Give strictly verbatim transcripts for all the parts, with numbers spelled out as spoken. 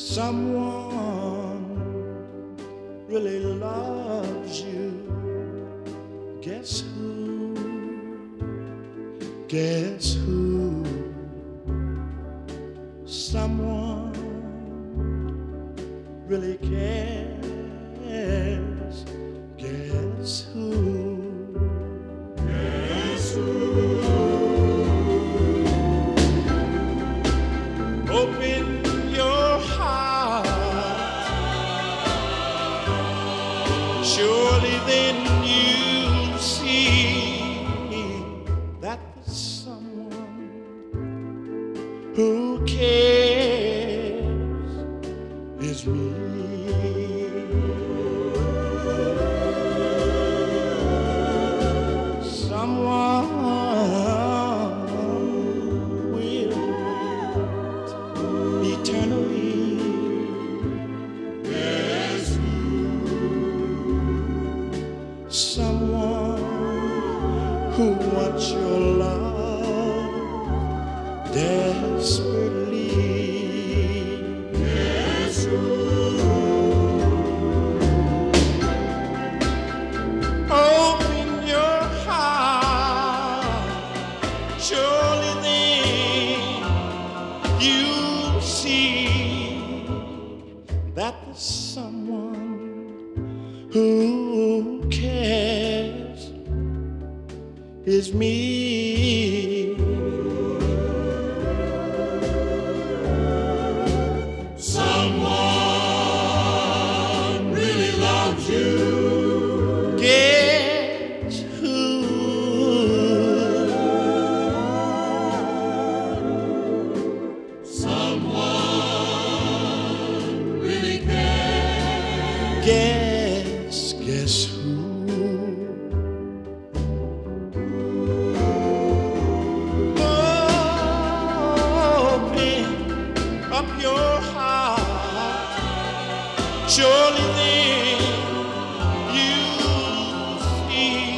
someone really loves you. Guess who? Guess who? Someone really cares. Guess who? Guess who? Open your heart. Surely then you see that there's someone who cares is me. Someone will wait eternally. Guess who? Someone who wants your love desperately. Guess who? Open your heart. Surely then you see that there's someone who cares is me. Someone really loves you. Guess who? Someone really cares. Guess, guess who? Open up your heart. Surely then you see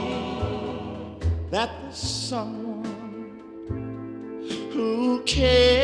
that there's someone who cares.